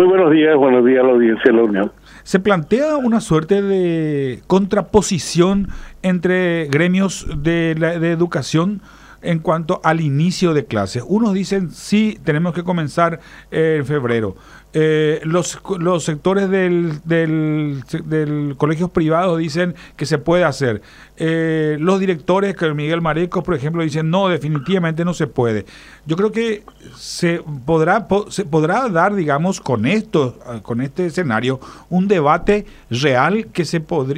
buenos días a la audiencia de la Unión. Se plantea una suerte de contraposición entre gremios de educación en cuanto al inicio de clases. Unos dicen, sí, tenemos que comenzar en febrero. Los sectores del colegios privados dicen que se puede hacer. Los directores, que Miguel Marecos, por ejemplo, dicen, no, definitivamente no se puede. Yo creo que se podrá dar, digamos, con este escenario, un debate real que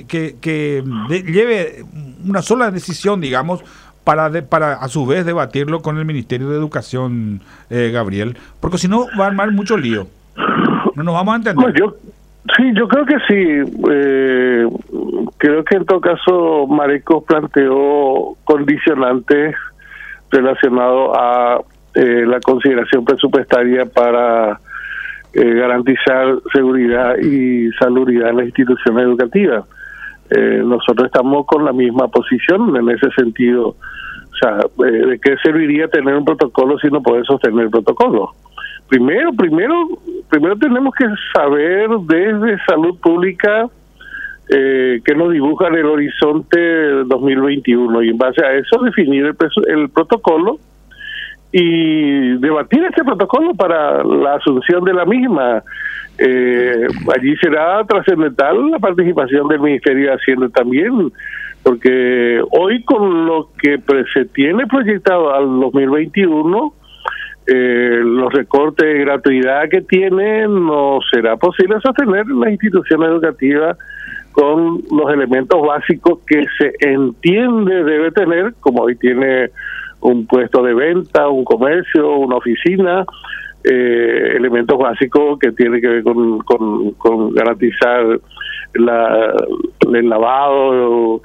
lleve una sola decisión, digamos, para a su vez debatirlo con el Ministerio de Educación, Gabriel, porque si no va a armar mucho lío. No nos vamos a entender. Yo creo que sí. Creo que en todo caso Marecos planteó condicionantes relacionados a la consideración presupuestaria para garantizar seguridad y salubridad en las instituciones educativas. Nosotros estamos con la misma posición en ese sentido. O sea, ¿de qué serviría tener un protocolo si no podés sostener el protocolo? Primero tenemos que saber desde salud pública que nos dibujan el horizonte 2021 y en base a eso definir el protocolo y debatir este protocolo para la asunción de la misma. Allí será trascendental la participación del Ministerio de Hacienda también, porque hoy con lo que se tiene proyectado al 2021, los recortes de gratuidad que tienen, no será posible sostener las instituciones educativas con los elementos básicos que se entiende debe tener, como hoy tiene un puesto de venta, un comercio, una oficina, elementos básicos que tienen que ver con garantizar el lavado,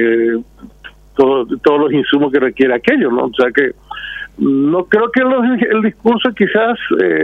todos los insumos que requiere aquello, ¿no? O sea que no creo que el discurso quizás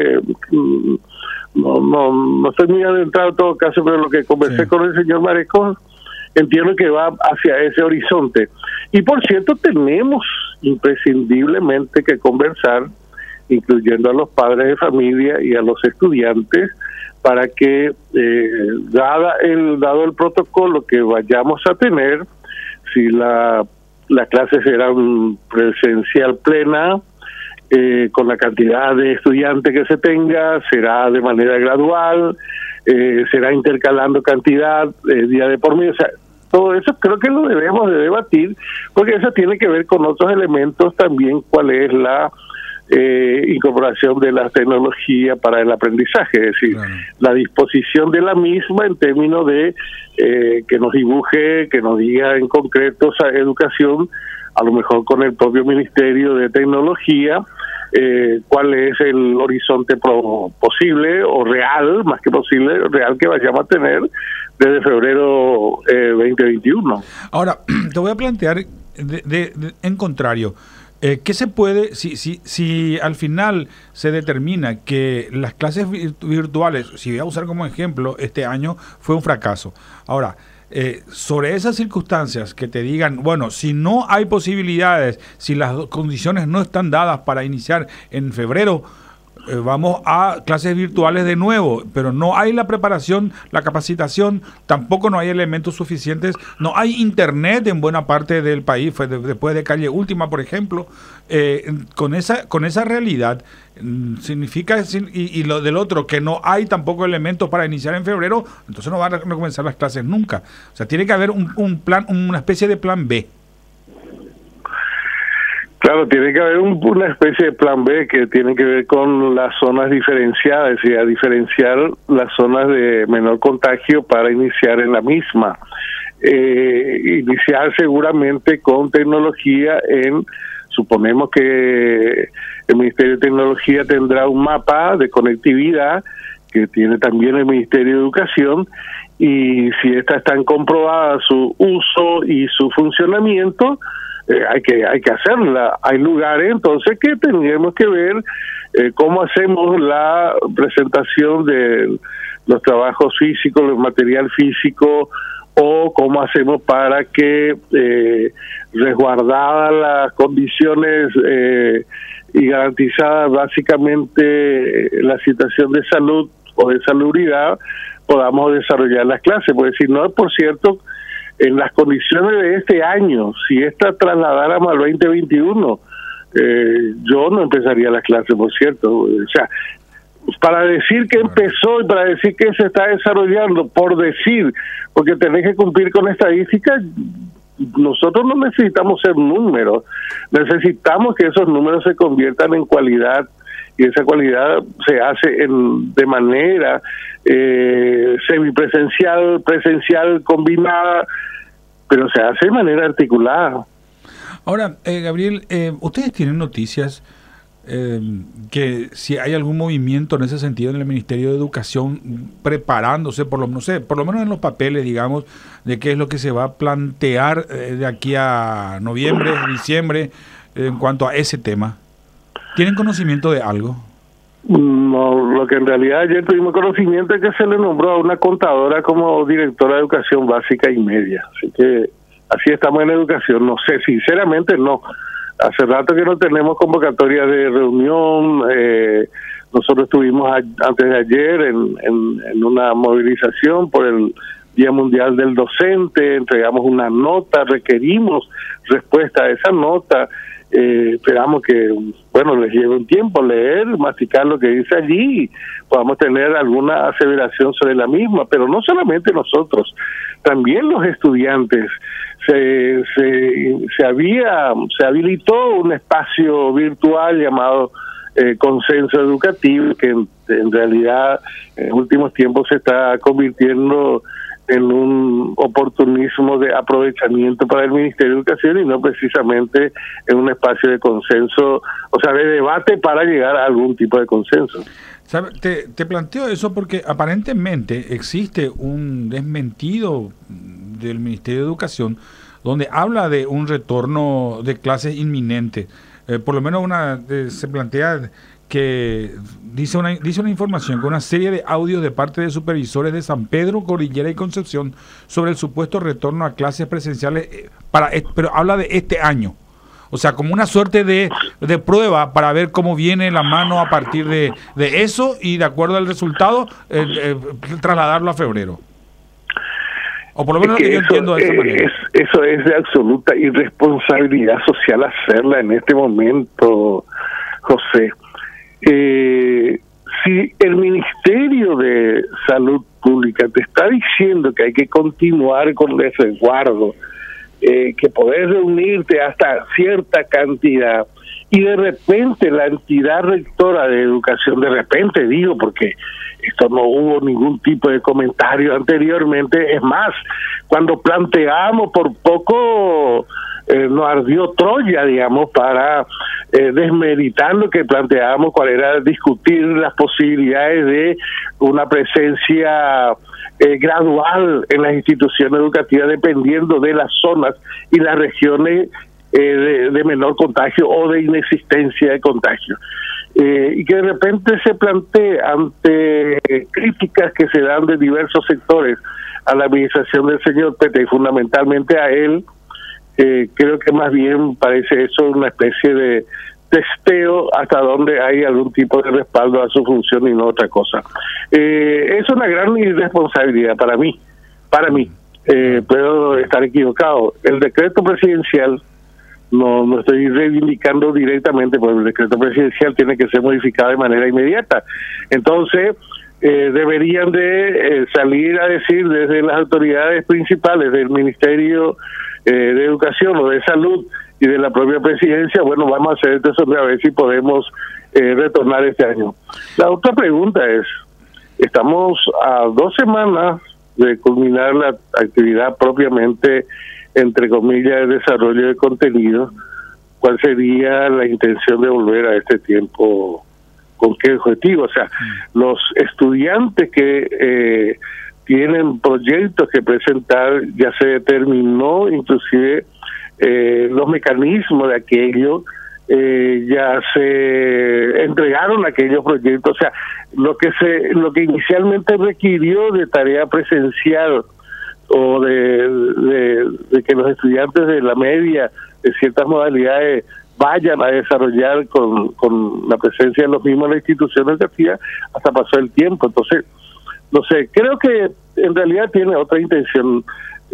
no estoy muy adentrado en todo caso, pero lo que conversé con el señor Marecos entiendo que va hacia ese horizonte. Y por cierto, tenemos imprescindiblemente que conversar, incluyendo a los padres de familia y a los estudiantes, para que dado el protocolo que vayamos a tener, si la clase será presencial plena, con la cantidad de estudiantes que se tenga, será de manera gradual, será intercalando cantidad día de por medio. O sea, todo eso creo que lo debemos de debatir, porque eso tiene que ver con otros elementos también, cuál es la incorporación de la tecnología para el aprendizaje, es decir, la disposición de la misma en términos de que nos dibuje, que nos diga en concreto esa educación, a lo mejor con el propio Ministerio de Tecnología, cuál es el horizonte posible o real, más que posible, real que vayamos a tener desde febrero 2021. Ahora, te voy a plantear en contrario. ¿Qué se puede, si al final se determina que las clases virtuales, si voy a usar como ejemplo, este año fue un fracaso? Ahora, sobre esas circunstancias que te digan, bueno, si no hay posibilidades, si las condiciones no están dadas para iniciar en febrero, vamos a clases virtuales de nuevo, pero no hay la preparación, la capacitación, tampoco no hay elementos suficientes, no hay internet en buena parte del país, después de Calle Última, por ejemplo. Con esa realidad significa, y lo del otro, que no hay tampoco elementos para iniciar en febrero, entonces no van a comenzar las clases nunca. O sea, tiene que haber un plan, una especie de plan B. Claro, tiene que haber una especie de plan B que tiene que ver con las zonas diferenciadas, es decir, a diferenciar las zonas de menor contagio para iniciar en la misma. Iniciar seguramente con tecnología suponemos que el Ministerio de Tecnología tendrá un mapa de conectividad que tiene también el Ministerio de Educación, y si estas están comprobadas su uso y su funcionamiento, hay que hacerla. Hay lugares entonces que tendríamos que ver cómo hacemos la presentación de los trabajos físicos, el material físico, o cómo hacemos para que resguardadas las condiciones y garantizadas básicamente la situación de salud o de salubridad podamos desarrollar las clases, porque si no, por cierto, en las condiciones de este año, si esta trasladáramos al 2021, yo no empezaría las clases, por cierto. O sea, para decir que empezó y para decir que se está desarrollando, por decir, porque tenés que cumplir con estadísticas, nosotros no necesitamos ser números, necesitamos que esos números se conviertan en cualidad, y esa cualidad se hace de manera semipresencial, presencial, combinada, pero se hace de manera articulada. Ahora, Gabriel, ¿ustedes tienen noticias que si hay algún movimiento en ese sentido en el Ministerio de Educación preparándose, por lo menos en los papeles, digamos, de qué es lo que se va a plantear de aquí a noviembre, diciembre, en cuanto a ese tema? ¿Tienen conocimiento de algo? No, lo que en realidad ayer tuvimos conocimiento es que se le nombró a una contadora como directora de educación básica y media. Así que así estamos en educación. No sé, sinceramente no. Hace rato que no tenemos convocatoria de reunión. Nosotros estuvimos antes de ayer en una movilización por el Día Mundial del Docente. Entregamos una nota, requerimos respuesta a esa nota. Esperamos que, bueno, les lleve un tiempo leer, masticar lo que dice allí y podamos tener alguna aseveración sobre la misma, pero no solamente nosotros, también los estudiantes. Se habilitó un espacio virtual llamado Consenso Educativo, que en realidad en los últimos tiempos se está convirtiendo en un oportunismo de aprovechamiento para el Ministerio de Educación y no precisamente en un espacio de consenso, o sea, de debate para llegar a algún tipo de consenso. ¿Sabe? Te planteo eso porque aparentemente existe un desmentido del Ministerio de Educación donde habla de un retorno de clases inminente. Por lo menos se plantea que dice una información con una serie de audios de parte de supervisores de San Pedro, Cordillera y Concepción sobre el supuesto retorno a clases presenciales, pero habla de este año. O sea, como una suerte de prueba para ver cómo viene la mano a partir de eso y de acuerdo al resultado trasladarlo a febrero. O por lo menos lo que yo entiendo de esa manera. Eso es de absoluta irresponsabilidad social hacerla en este momento, José. Si el Ministerio de Salud Pública te está diciendo que hay que continuar con el resguardo, que podés reunirte hasta cierta cantidad, y de repente la entidad rectora de educación, de repente digo, porque esto no hubo ningún tipo de comentario anteriormente, es más, cuando planteamos por poco nos ardió Troya, digamos, para desmeritar lo que planteábamos, cuál era discutir las posibilidades de una presencia gradual en las instituciones educativas dependiendo de las zonas y las regiones de menor contagio o de inexistencia de contagio. Y que de repente se plantee ante críticas que se dan de diversos sectores a la administración del señor Pete y fundamentalmente a él, creo que más bien parece eso una especie de testeo hasta donde hay algún tipo de respaldo a su función y no otra cosa. Es una gran irresponsabilidad para mí. Puedo estar equivocado. El decreto presidencial, no estoy reivindicando directamente, porque el decreto presidencial tiene que ser modificado de manera inmediata. Entonces, deberían de salir a decir desde las autoridades principales del Ministerio de Educación o de Salud y de la propia presidencia, bueno, vamos a hacer esto a ver si podemos retornar este año. La otra pregunta es, estamos a 2 semanas de culminar la actividad propiamente, entre comillas, de desarrollo de contenido. ¿Cuál sería la intención de volver a este tiempo? ¿Con qué objetivo? O sea, los estudiantes que tienen proyectos que presentar, ya se determinó inclusive los mecanismos de aquello, ya se entregaron aquellos proyectos. O sea, lo que inicialmente requirió de tarea presencial o de que los estudiantes de la media de ciertas modalidades vayan a desarrollar con la presencia de los mismos en la institución educativa, hasta pasó el tiempo. Entonces, no sé, creo que en realidad tiene otra intención.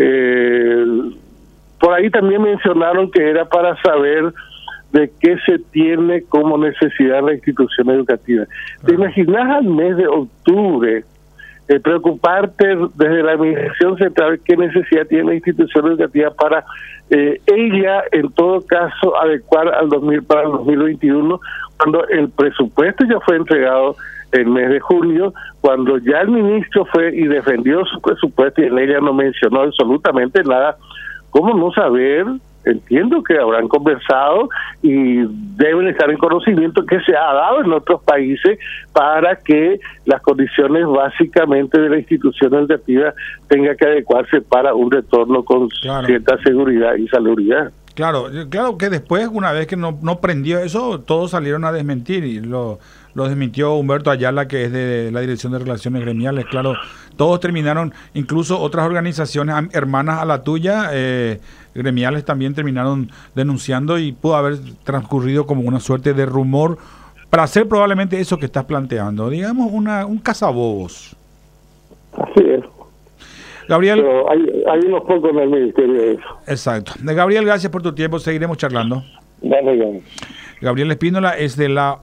Por ahí también mencionaron que era para saber de qué se tiene como necesidad la institución educativa. ¿Te imaginas al mes de octubre preocuparte desde la administración central qué necesidad tiene la institución educativa para ella, en todo caso, adecuar para el 2021, cuando el presupuesto ya fue entregado el mes de junio, cuando ya el ministro fue y defendió su presupuesto y en ella no mencionó absolutamente nada? ¿Cómo no saber? Entiendo que habrán conversado y deben estar en conocimiento que se ha dado en otros países para que las condiciones básicamente de la institución educativa tenga que adecuarse para un retorno con cierta seguridad y salubridad. Claro que después, una vez que no prendió eso, todos salieron a desmentir y lo desmintió Humberto Ayala, que es de la Dirección de Relaciones Gremiales. Claro, todos terminaron, incluso otras organizaciones hermanas a la tuya, gremiales, también terminaron denunciando y pudo haber transcurrido como una suerte de rumor para hacer probablemente eso que estás planteando, digamos un cazabobos. Así es. Gabriel, pero hay unos pocos en el ministerio de eso. Exacto. Gabriel, gracias por tu tiempo, seguiremos charlando. Dale. Gabriel Espínola es de la